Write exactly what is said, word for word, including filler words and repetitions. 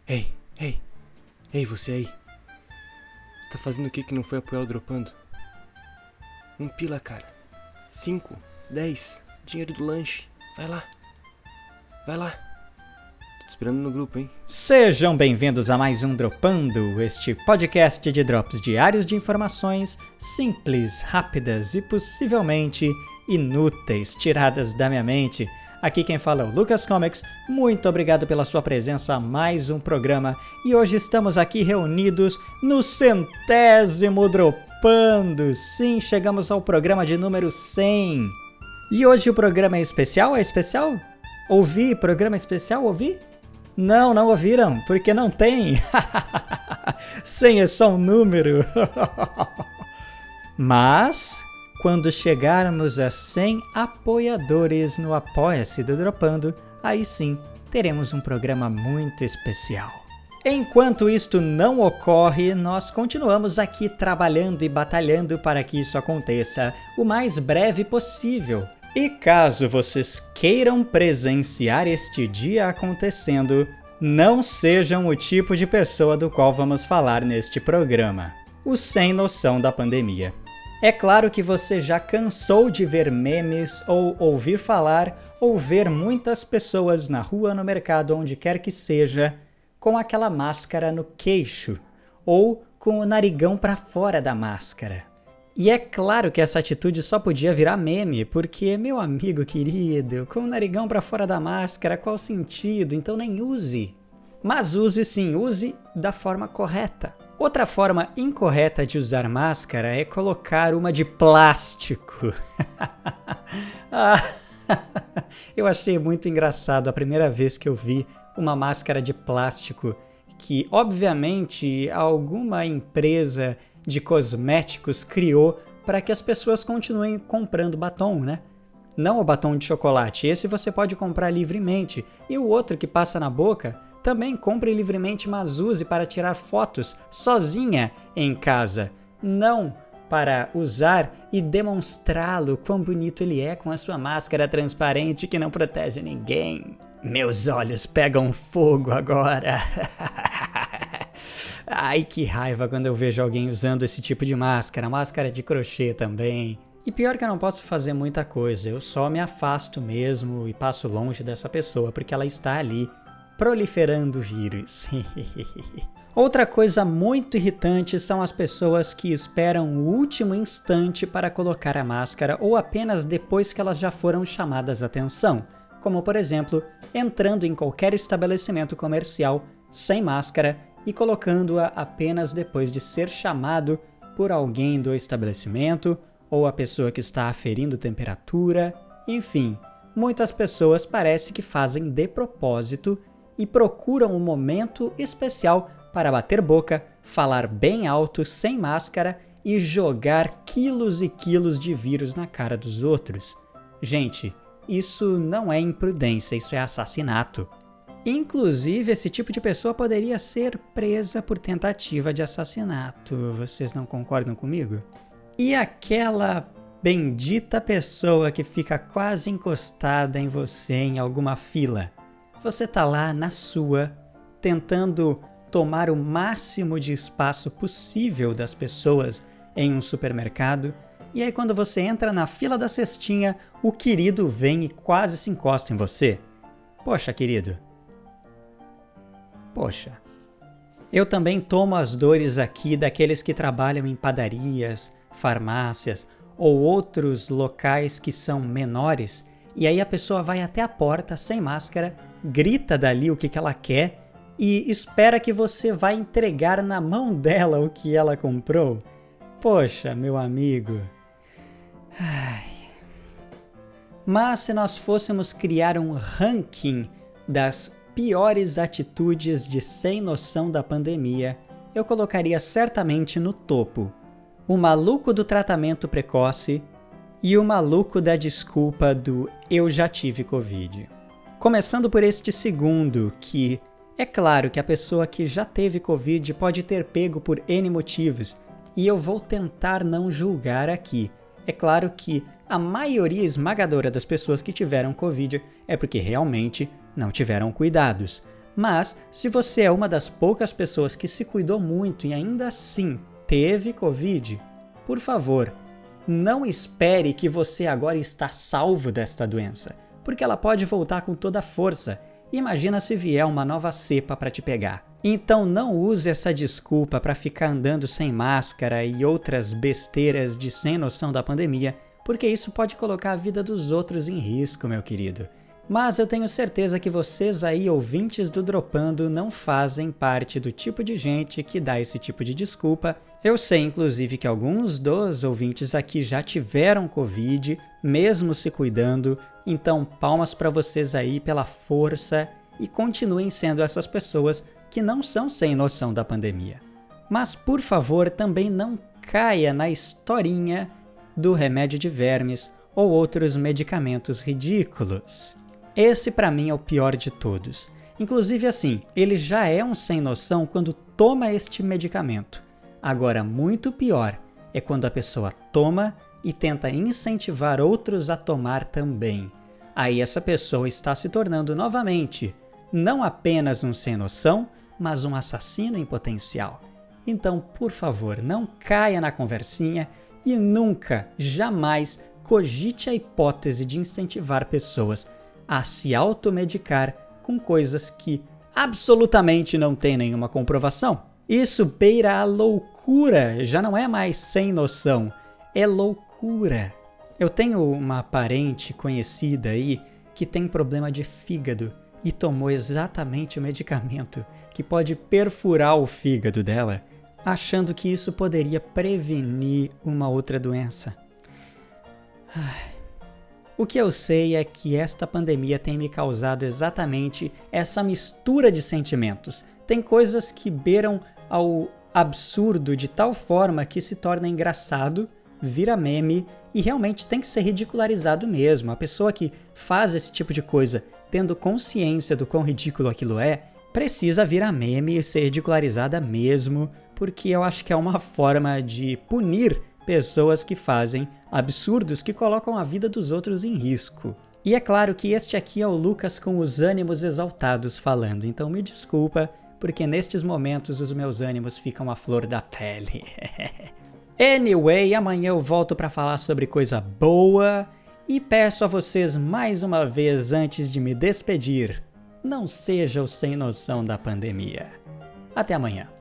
Ei, ei, ei, você aí. Você tá fazendo o que que não foi apoiar o Dropando? Um pila, cara. Cinco, dez, dinheiro do lanche. Vai lá. Vai lá. Tô te esperando no grupo, hein? Sejam bem-vindos a mais um Dropando, este podcast de drops diários de informações simples, rápidas e possivelmente inúteis, tiradas da minha mente. Aqui quem fala é o Lucas Comics, muito obrigado pela sua presença a mais um programa e hoje estamos aqui reunidos no centésimo Dropando, sim, chegamos ao programa de número cem. E hoje o programa é especial? É especial? Ouvi? Programa especial? Ouvi? Não, não ouviram, porque não tem. cem é só um número. Mas quando chegarmos a cem apoiadores no Apoia-se do Dropando, aí sim teremos um programa muito especial. Enquanto isto não ocorre, nós continuamos aqui trabalhando e batalhando para que isso aconteça o mais breve possível. E caso vocês queiram presenciar este dia acontecendo, não sejam o tipo de pessoa do qual vamos falar neste programa, o sem noção da pandemia. É claro que você já cansou de ver memes ou ouvir falar ou ver muitas pessoas na rua, no mercado, onde quer que seja, com aquela máscara no queixo ou com o narigão para fora da máscara. E é claro que essa atitude só podia virar meme, porque, meu amigo querido, com o narigão para fora da máscara, qual o sentido? Então nem use. Mas use sim, use da forma correta. Outra forma incorreta de usar máscara é colocar uma de plástico. ah, eu achei muito engraçado a primeira vez que eu vi uma máscara de plástico que, obviamente, alguma empresa de cosméticos criou para que as pessoas continuem comprando batom, né? Não o batom de chocolate, esse você pode comprar livremente. E o outro que passa na boca, também compre livremente, mas use para tirar fotos sozinha em casa. Não para usar e demonstrá-lo quão bonito ele é com a sua máscara transparente que não protege ninguém. Meus olhos pegam fogo agora. Ai, que raiva quando eu vejo alguém usando esse tipo de máscara, máscara de crochê também. E pior que eu não posso fazer muita coisa, eu só me afasto mesmo e passo longe dessa pessoa, porque ela está ali proliferando vírus. Outra coisa muito irritante são as pessoas que esperam o último instante para colocar a máscara ou apenas depois que elas já foram chamadas a atenção, como por exemplo, entrando em qualquer estabelecimento comercial sem máscara e colocando-a apenas depois de ser chamado por alguém do estabelecimento ou a pessoa que está aferindo temperatura. Enfim, muitas pessoas parece que fazem de propósito e procuram um momento especial para bater boca, falar bem alto, sem máscara e jogar quilos e quilos de vírus na cara dos outros. Gente, isso não é imprudência, isso é assassinato. Inclusive, esse tipo de pessoa poderia ser presa por tentativa de assassinato. Vocês não concordam comigo? E aquela bendita pessoa que fica quase encostada em você em alguma fila? Você tá lá na sua, tentando tomar o máximo de espaço possível das pessoas em um supermercado, e aí quando você entra na fila da cestinha, o querido vem e quase se encosta em você. Poxa, querido. Poxa. Eu também tomo as dores aqui daqueles que trabalham em padarias, farmácias ou outros locais que são menores, e aí a pessoa vai até a porta sem máscara, grita dali o que, que ela quer e espera que você vá entregar na mão dela o que ela comprou. Poxa, meu amigo. Ai. Mas se nós fôssemos criar um ranking das piores atitudes de sem noção da pandemia, eu colocaria certamente no topo o maluco do tratamento precoce e o maluco da desculpa do eu já tive Covid. Começando por este segundo, que é claro que a pessoa que já teve Covid pode ter pego por N motivos, e eu vou tentar não julgar aqui. É claro que a maioria esmagadora das pessoas que tiveram Covid é porque realmente não tiveram cuidados. Mas, se você é uma das poucas pessoas que se cuidou muito e ainda assim teve Covid, por favor, não espere que você agora está salvo desta doença, porque ela pode voltar com toda a força. Imagina se vier uma nova cepa para te pegar. Então não use essa desculpa para ficar andando sem máscara e outras besteiras de sem noção da pandemia, porque isso pode colocar a vida dos outros em risco, meu querido. Mas eu tenho certeza que vocês aí, ouvintes do Dropando, não fazem parte do tipo de gente que dá esse tipo de desculpa. Eu sei, inclusive, que alguns dos ouvintes aqui já tiveram Covid, mesmo se cuidando, então palmas para vocês aí pela força e continuem sendo essas pessoas que não são sem noção da pandemia. Mas, por favor, também não caia na historinha do remédio de vermes ou outros medicamentos ridículos. Esse pra mim é o pior de todos. Inclusive assim, ele já é um sem noção quando toma este medicamento. Agora, muito pior é quando a pessoa toma e tenta incentivar outros a tomar também. Aí essa pessoa está se tornando novamente não apenas um sem noção, mas um assassino em potencial. Então, por favor, não caia na conversinha e nunca, jamais cogite a hipótese de incentivar pessoas a se automedicar com coisas que absolutamente não têm nenhuma comprovação. Isso beira a loucura, já não é mais sem noção, é loucura. Eu tenho uma parente conhecida aí que tem problema de fígado e tomou exatamente o medicamento que pode perfurar o fígado dela, achando que isso poderia prevenir uma outra doença. Ai. O que eu sei é que esta pandemia tem me causado exatamente essa mistura de sentimentos. Tem coisas que beiram ao absurdo de tal forma que se torna engraçado, vira meme e realmente tem que ser ridicularizado mesmo. A pessoa que faz esse tipo de coisa, tendo consciência do quão ridículo aquilo é, precisa virar meme e ser ridicularizada mesmo, porque eu acho que é uma forma de punir pessoas que fazem absurdos que colocam a vida dos outros em risco. E é claro que este aqui é o Lucas com os ânimos exaltados falando, então me desculpa, porque nestes momentos os meus ânimos ficam à flor da pele. Anyway, amanhã eu volto para falar sobre coisa boa e peço a vocês mais uma vez antes de me despedir, não seja o sem noção da pandemia. Até amanhã.